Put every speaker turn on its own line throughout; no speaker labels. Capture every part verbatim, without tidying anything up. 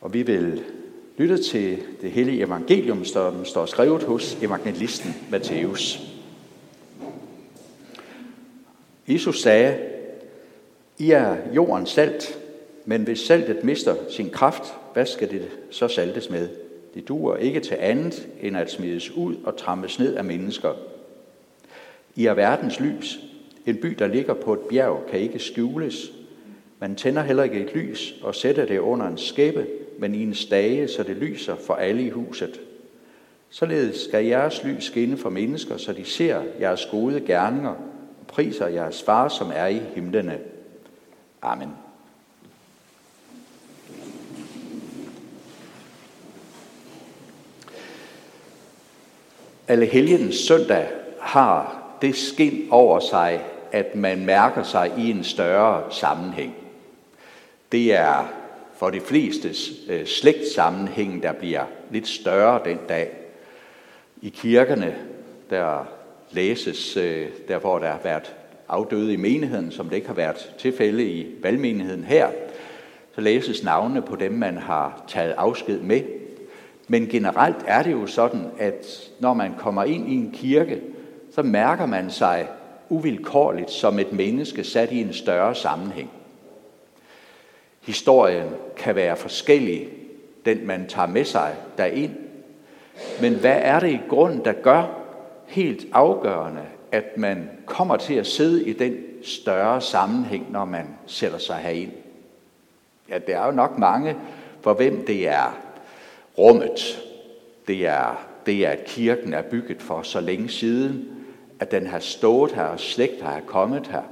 Og vi vil lytte til det hellige evangelium, som står skrevet hos evangelisten Matthæus. Jesus sagde, I er jordens salt, men hvis saltet mister sin kraft, hvad skal det så saltes med? Det duer ikke til andet, end at smides ud og trampes ned af mennesker. I er verdens lys. En by, der ligger på et bjerg, kan ikke skjules. Man tænder heller ikke et lys og sætter det under en skæppe, men i en stage, så det lyser for alle i huset. Således skal jeres lys skinne for mennesker, så de ser jeres gode gerninger og priser jeres far, som er i himlene. Amen. Allehelgens søndag har det skin over sig, at man mærker sig i en større sammenhæng. Det er for de flestes øh, slægtssammenhæng, der bliver lidt større den dag. I kirkerne, der læses, øh, der hvor der har været afdøde i menigheden, som det ikke har været tilfælde i valgmenigheden her, så læses navnene på dem, man har taget afsked med. Men generelt er det jo sådan, at når man kommer ind i en kirke, så mærker man sig uvilkårligt som et menneske sat i en større sammenhæng. Historien kan være forskellig, den man tager med sig derind. Men hvad er det i grunden, der gør helt afgørende, at man kommer til at sidde i den større sammenhæng, når man sætter sig herind? Ja, der er jo nok mange, for hvem det er rummet. Det er, det er, at kirken er bygget for så længe siden, at den har stået her, og slægter har kommet her.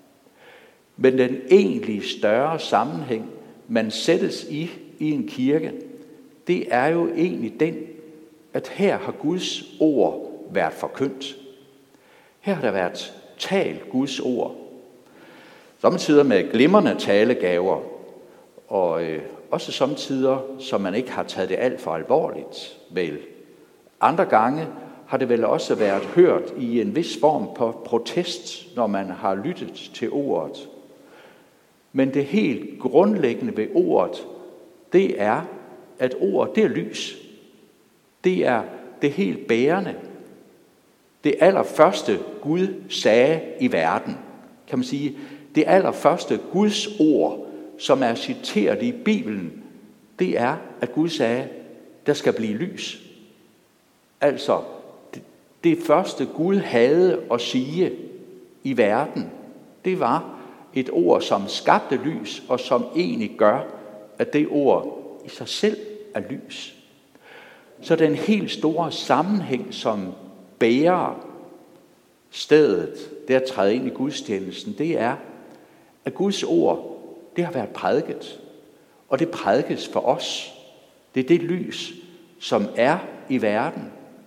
Men den egentlige større sammenhæng, man sættes i i en kirke, det er jo egentlig den, at her har Guds ord været forkyndt. Her har der været talt Guds ord. Samtidig med glimrende talegaver, og øh, også samtidig, som man ikke har taget det alt for alvorligt, vel. Andre gange har det vel også været hørt i en vis form på protest, når man har lyttet til ordet. Men det helt grundlæggende ved ordet, det er, at ordet, det er lys. Det er det helt bærende. Det allerførste Gud sagde i verden, kan man sige, det allerførste Guds ord, som er citeret i Bibelen, det er, at Gud sagde, der skal blive lys. Altså, det, det første Gud havde at sige i verden, det var et ord, som skabte lys, og som egentlig gør, at det ord i sig selv er lys. Så den helt store sammenhæng, som bærer stedet, der træder ind i gudstjenesten, det er, at Guds ord, det har været prædiket, og det prædikes for os. Det er det lys, som er i verden.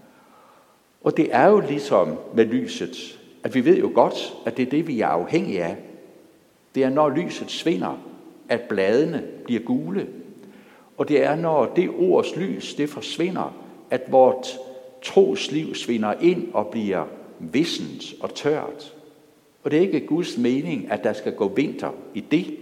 Og det er jo ligesom med lyset, at vi ved jo godt, at det er det, vi er afhængige af. Det er, når lyset svinder, at bladene bliver gule. Og det er, når det ords lys, det forsvinder, at vort trosliv svinder ind og bliver vissent og tørt. Og det er ikke Guds mening, at der skal gå vinter i det.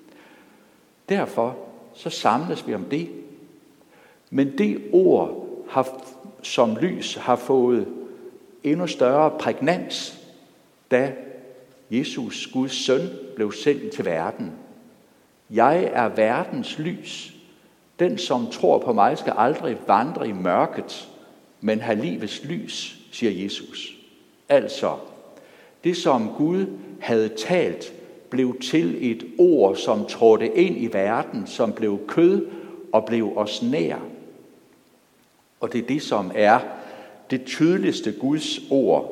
Derfor så samles vi om det. Men det ord, har, som lys, har fået endnu større prægnans, da Jesus, Guds søn, blev sendt til verden. Jeg er verdens lys. Den, som tror på mig, skal aldrig vandre i mørket, men have livets lys, siger Jesus. Altså, det som Gud havde talt, blev til et ord, som trådte ind i verden, som blev kød og blev os nær. Og det er det, som er det tydeligste Guds ord,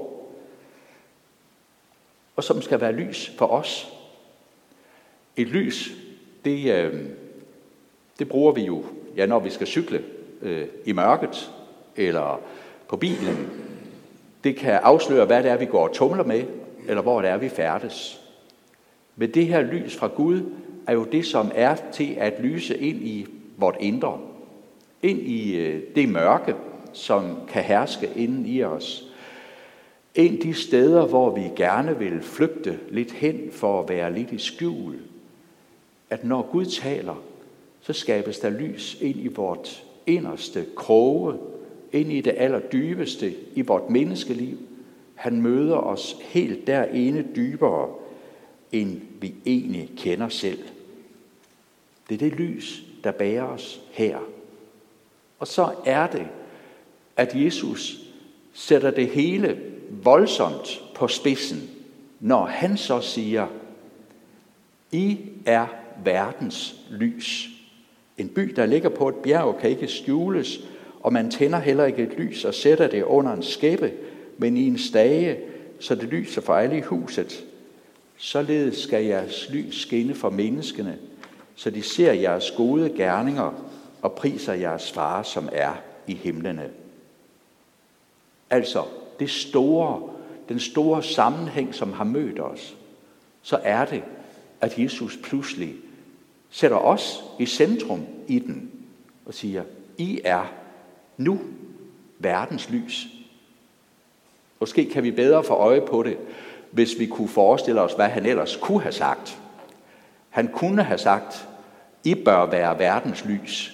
og som skal være lys for os. Et lys, det, øh, det bruger vi jo, ja, når vi skal cykle øh, i mørket eller på bilen. Det kan afsløre, hvad det er, vi går og tumler med, eller hvor det er, vi færdes. Men det her lys fra Gud er jo det, som er til at lyse ind i vort indre. Ind i øh, det mørke, som kan herske inden i os. Ind de steder, hvor vi gerne vil flygte lidt hen for at være lidt i skjul. At når Gud taler, så skabes der lys ind i vort inderste kroge, ind i det allerdybeste i vort menneskeliv. Han møder os helt derinde dybere, end vi egentlig kender selv. Det er det lys, der bærer os her. Og så er det, at Jesus sætter det hele voldsomt på spidsen, når han så siger, I er verdens lys. En by, der ligger på et bjerg, kan ikke skjules, og man tænder heller ikke et lys og sætter det under en skæppe, men i en stage, så det lyser for alle i huset. Således skal jeres lys skinne for menneskene, så de ser jeres gode gerninger og priser jeres far, som er i himlene. Altså, det store, den store sammenhæng, som har mødt os, så er det, at Jesus pludselig sætter os i centrum i den og siger, I er nu verdens lys. Måske kan vi bedre få øje på det, hvis vi kunne forestille os, hvad han ellers kunne have sagt. Han kunne have sagt, I bør være verdens lys.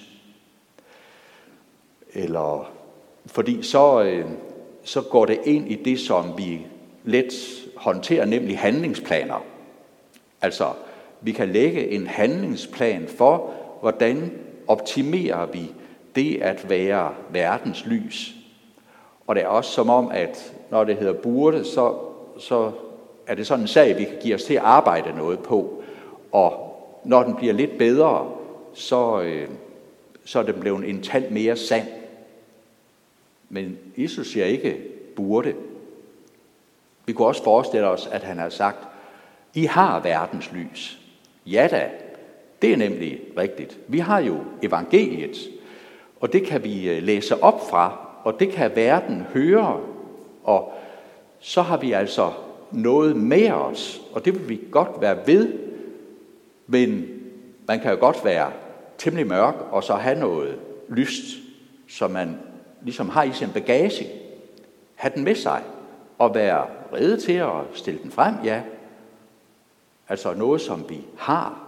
Eller, fordi så, øh, så går det ind i det, som vi let håndterer, nemlig handlingsplaner. Altså, vi kan lægge en handlingsplan for, hvordan optimerer vi det at være verdens lys. Og det er også som om, at når det hedder burde, så, så er det sådan en sag, vi kan give os til at arbejde noget på. Og når den bliver lidt bedre, så, øh, så er den blevet en tand mere sand. Men Jesus siger ikke burde. Vi kunne også forestille os, at han har sagt, I har verdens lys. Ja da, det er nemlig rigtigt. Vi har jo evangeliet, og det kan vi læse op fra, og det kan verden høre, og så har vi altså noget med os, og det vil vi godt være ved, men man kan jo godt være temmelig mørk, og så have noget lyst, som man ligesom har i sin bagage. have den med sig og være rede til at stille den frem, ja. Altså noget, som vi har.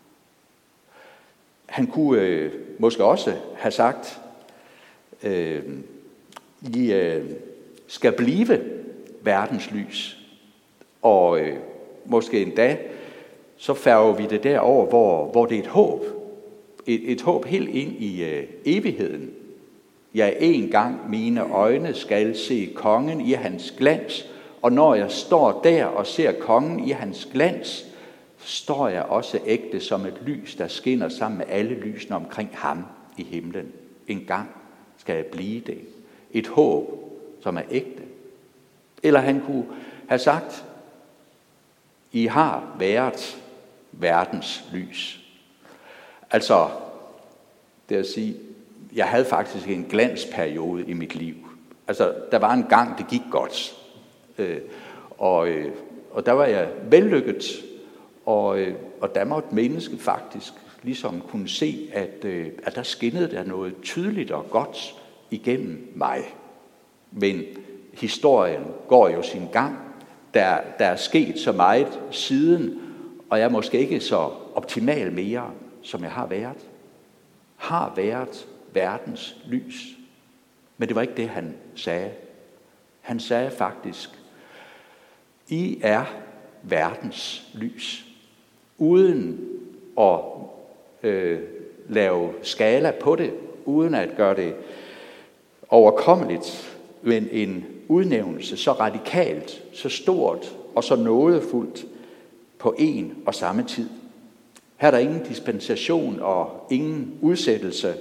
Han kunne øh, måske også have sagt, øh, I øh, skal blive verdens lys. Og øh, måske endda, så færger vi det derover, hvor, hvor det er et håb. Et, et håb helt ind i øh, evigheden. Ja, en gang mine øjne skal se kongen i hans glans, og når jeg står der og ser kongen i hans glans, står jeg også ægte som et lys, der skinner sammen med alle lysene omkring ham i himlen. En gang skal jeg blive det. Et håb, som er ægte. Eller han kunne have sagt, I har været verdens lys. Altså, det at sige, jeg havde faktisk en glansperiode i mit liv. Altså, der var en gang, det gik godt. Øh, og, øh, og der var jeg vellykket, og, øh, og der måtte menneske faktisk ligesom kunne se, at, øh, at der skinnede der noget tydeligt og godt igennem mig. Men historien går jo sin gang. Der, der er sket så meget siden, og jeg er måske ikke så optimal mere, som jeg har været. Har været verdens lys. Men det var ikke det, han sagde. Han sagde faktisk, I er verdens lys. Uden at øh, lave skala på det, uden at gøre det overkommeligt, men en udnævnelse så radikalt, så stort og så nådefuldt på en og samme tid. Her er der ingen dispensation og ingen udsættelse.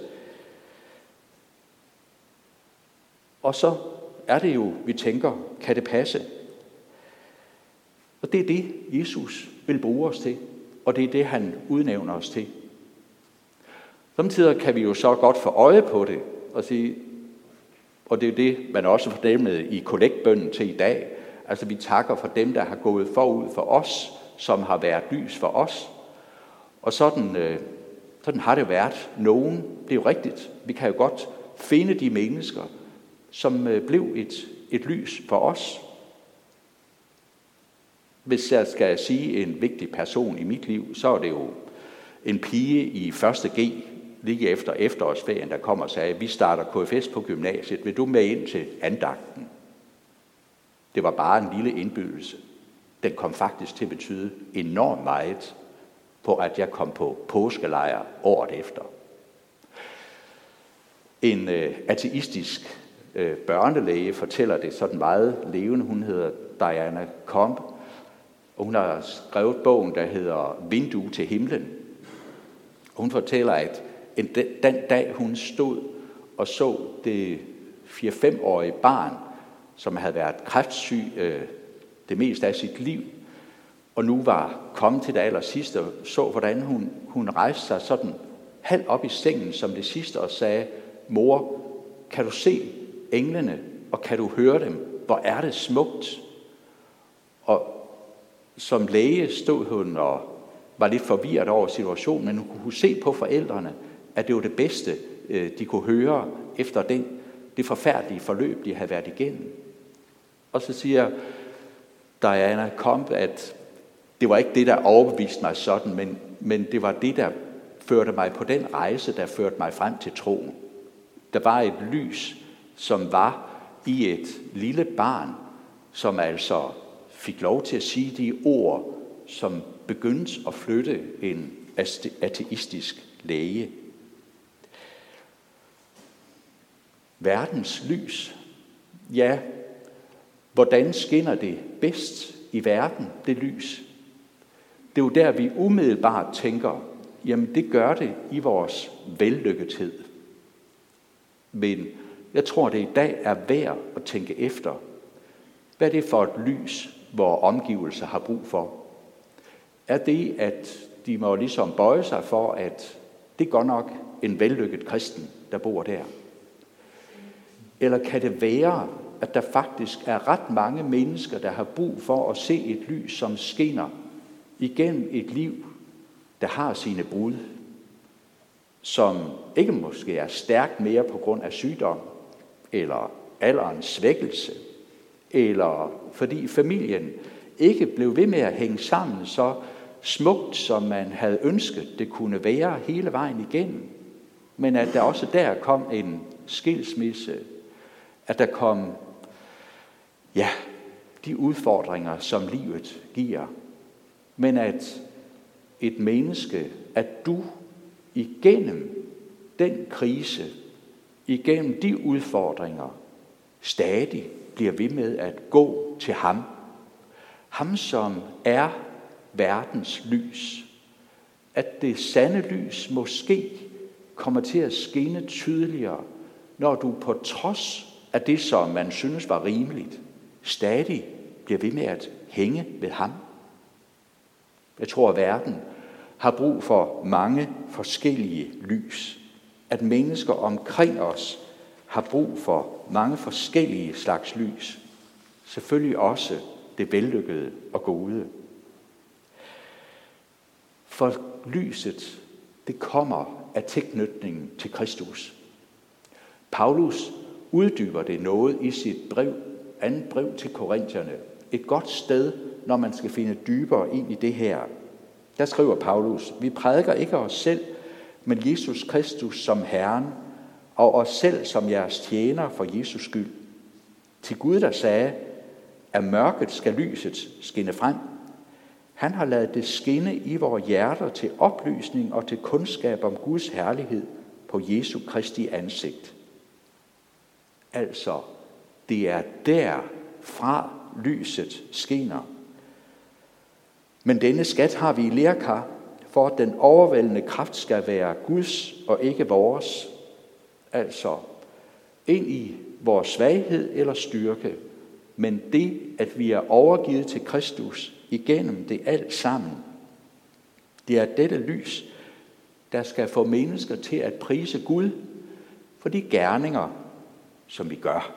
Og så er det jo, vi tænker, kan det passe? Og det er det, Jesus vil bruge os til, og det er det, han udnævner os til. Samtidig kan vi jo så godt få øje på det og sige, og det er det, man også fornemmer i kollektbønnen til i dag. Altså vi takker for dem, der har gået forud for os, som har været lys for os. Og sådan, øh, sådan har det været nogen. Det er jo rigtigt. Vi kan jo godt finde de mennesker, som øh, blev et, et lys for os. Hvis jeg skal sige en vigtig person i mit liv, så er det jo en pige i første G, lige efter efterårsferien, der kom og sagde, vi starter K F S på gymnasiet, vil du med ind til andagten? Det var bare en lille indbydelse. Den kom faktisk til at betyde enormt meget på, at jeg kom på påskelejr året efter. En øh, ateistisk øh, børnelæge fortæller det sådan meget levende. Hun hedder Diana Comp, og hun har skrevet bogen, der hedder Vindue til himlen. Og hun fortæller, at en, den dag hun stod og så det fire-fem-årige barn, som havde været kræftsyg øh, det meste af sit liv, og nu var kommet til det allersidste, og så hvordan hun, hun rejste sig sådan halvt op i sengen som det sidste og sagde, mor, kan du se englene, og kan du høre dem? Hvor er det smukt? Og som læge stod hun og var lidt forvirret over situationen, men hun kunne se på forældrene, at det var det bedste, de kunne høre efter den, det forfærdelige forløb, de havde været igennem. Og så siger Diana Comp, at det var ikke det, der overbeviste mig sådan, men, men det var det, der førte mig på den rejse, der førte mig frem til troen. Der var et lys, som var i et lille barn, som altså fik lov til at sige de ord, som begyndte at flytte en ateistisk læge. Verdens lys. Ja, hvordan skinner det bedst i verden, det lys? Det er jo der, vi umiddelbart tænker, jamen det gør det i vores vellykkethed. Men jeg tror, det i dag er værd at tænke efter. Hvad er det for et lys, hvor omgivelser har brug for? Er det, at de må ligesom bøje sig for, at det er godt nok en vellykket kristen, der bor der? Eller kan det være, at der faktisk er ret mange mennesker, der har brug for at se et lys, som skinner igennem et liv, der har sine brud, som ikke måske er stærkt mere på grund af sygdom, eller alderens svækkelse, eller fordi familien ikke blev ved med at hænge sammen så smukt, som man havde ønsket, det kunne være hele vejen igennem, men at der også der kom en skilsmisse, at der kom ja, de udfordringer, som livet giver, men at et menneske, at du igennem den krise, igennem de udfordringer, stadig bliver ved med at gå til ham. Ham, som er verdens lys. At det sande lys måske kommer til at skinne tydeligere, når du på trods af det, som man synes var rimeligt, stadig bliver ved med at hænge ved ham. Jeg tror, at verden har brug for mange forskellige lys. At mennesker omkring os har brug for mange forskellige slags lys. Selvfølgelig også det vellykkede og gode. For lyset, det kommer af tilknytningen til Kristus. Paulus uddyber det noget i sit brev, andet brev til Korintierne. Et godt sted, når man skal finde dybere ind i det her. Der skriver Paulus, vi prædiker ikke os selv, men Jesus Kristus som Herren, og os selv som jeres tjener for Jesus skyld. Til Gud, der sagde, at mørket skal lyset skinne frem. Han har ladet det skinne i vores hjerter til oplysning og til kundskab om Guds herlighed på Jesu Kristi ansigt. Altså, det er derfra lyset skinner. Men denne skat har vi i lerkar, for at den overvældende kraft skal være Guds og ikke vores. Altså, ind i vores svaghed eller styrke, men det, at vi er overgivet til Kristus igennem det alt sammen, det er dette lys, der skal få mennesker til at prise Gud for de gerninger, som vi gør.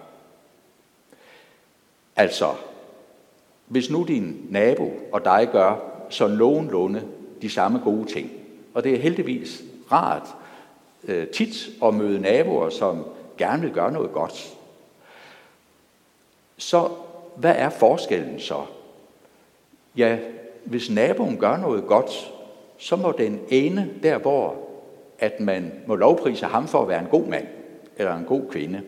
Altså, hvis nu din nabo og dig gør så nogenlunde de samme gode ting, og det er heldigvis rart øh, tit at møde naboer, som gerne vil gøre noget godt, så hvad er forskellen så? Ja, hvis naboen gør noget godt, så må den ende der, hvor at man må lovprise ham for at være en god mand eller en god kvinde.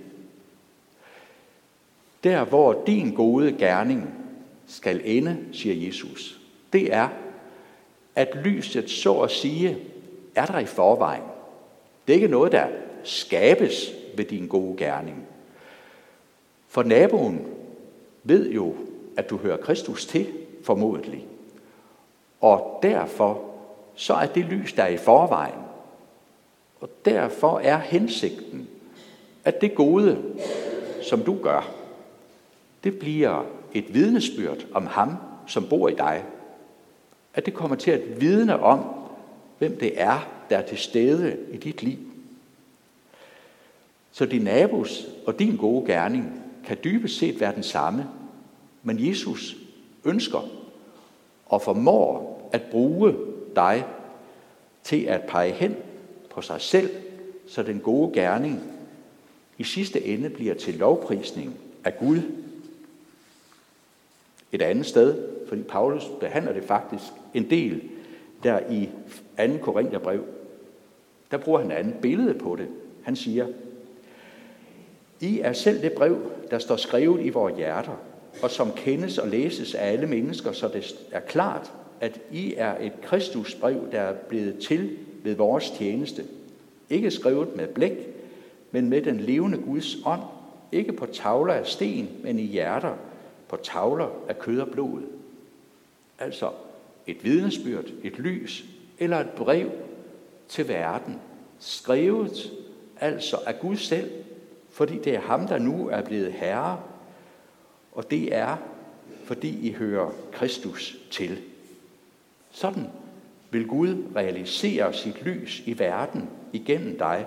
Der, hvor din gode gerning skal ende, siger Jesus, det er, at lyset så at sige er der i forvejen. Det er ikke noget, der skabes ved din gode gerning. For naboen ved jo, at du hører Kristus til, formodentlig. Og derfor så er det lys, der er i forvejen. Og derfor er hensigten, at det gode, som du gør, det bliver et vidnesbyrd om ham, som bor i dig. At det kommer til at vidne om, hvem det er, der er til stede i dit liv. Så din nabos og din gode gerning kan dybest set være den samme, men Jesus ønsker og formår at bruge dig til at pege hen på sig selv, så den gode gerning i sidste ende bliver til lovprisning af Gud. Et andet sted, fordi Paulus behandler det faktisk en del der i anden Korintherbrev, der bruger han et andet billede på det. Han siger, I er selv det brev, der står skrevet i vores hjerter, og som kendes og læses af alle mennesker, så det er klart, at I er et Kristusbrev, der er blevet til ved vores tjeneste. Ikke skrevet med blæk, men med den levende Guds ånd. Ikke på tavler af sten, men i hjerter, på tavler af kød og blod. Altså et vidnesbyrd, et lys eller et brev til verden. Skrevet altså af Gud selv, fordi det er ham, der nu er blevet herre. Og det er, fordi I hører Kristus til. Sådan vil Gud realisere sit lys i verden igennem dig.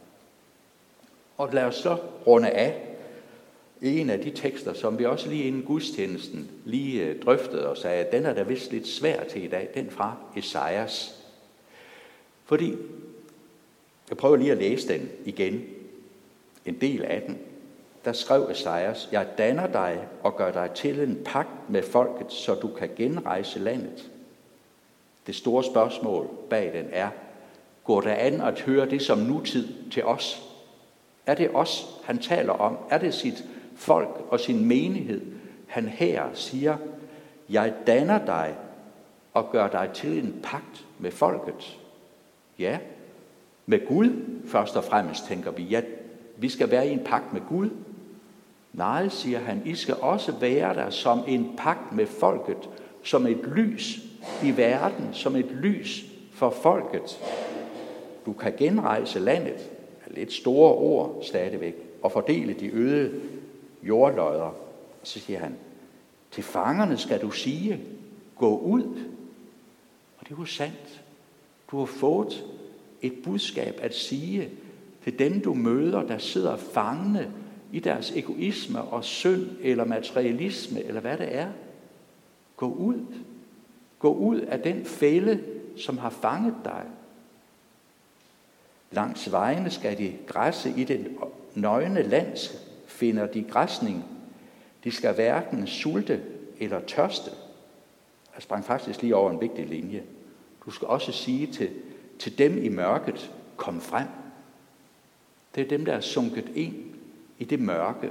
Og lad os så runde af en af de tekster, som vi også lige inden gudstjenesten lige drøftede og sagde, at den er da vist lidt svær til i dag, den fra Esajas. Fordi, jeg prøver lige at læse den igen, en del af den. Der skrev Esajas, jeg danner dig og gør dig til en pagt med folket, så du kan genrejse landet. Det store spørgsmål bag den er, går det an at høre det som nutid til os? Er det os, han taler om? Er det sit folk og sin menighed, han her siger, jeg danner dig og gør dig til en pagt med folket? Ja, med Gud først og fremmest tænker vi, ja, vi skal være i en pagt med Gud. Nej, siger han, I skal også være der som en pagt med folket, som et lys i verden, som et lys for folket. Du kan genrejse landet, lidt store ord stadigvæk, og fordele de øde jordlodder. Så siger han, til fangerne skal du sige, gå ud. Og det er jo sandt. Du har fået et budskab at sige til dem, du møder, der sidder fangne i deres egoisme og synd eller materialisme, eller hvad det er. Gå ud. Gå ud af den fælde, som har fanget dig. Langs vejene skal de græsse i den nøgne land, finder de græsning. De skal hverken sulte eller tørste. Jeg sprang faktisk lige over en vigtig linje. Du skal også sige til, til dem i mørket, kom frem. Det er dem, der er sunket ind i det mørke.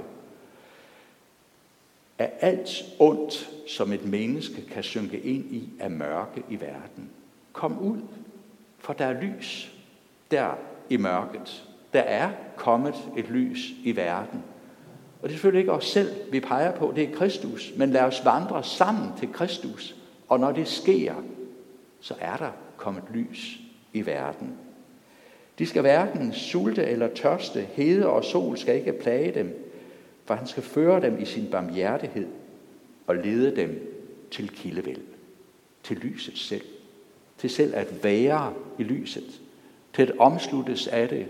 Af alt ondt, som et menneske kan synke ind i, af mørke i verden. Kom ud, for der er lys der i mørket. Der er kommet et lys i verden. Og det er selvfølgelig ikke os selv, vi peger på, det er Kristus. Men lad os vandre sammen til Kristus. Og når det sker, så er der kommet lys i verden. De skal hverken sulte eller tørste, hede og sol skal ikke plage dem, for han skal føre dem i sin barmhjertighed og lede dem til kildevæld, til lyset selv, til selv at være i lyset, til at omsluttes af det.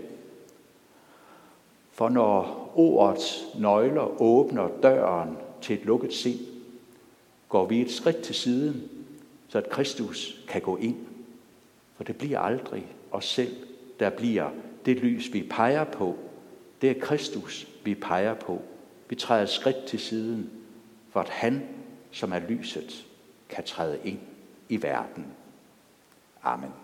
For når ordets nøgler åbner døren til et lukket sind, går vi et skridt til siden, så at Kristus kan gå ind. For det bliver aldrig os selv, der bliver det lys, vi peger på. Det er Kristus, vi peger på. Vi træder et skridt til siden, for at han, som er lyset, kan træde ind i verden. Amen.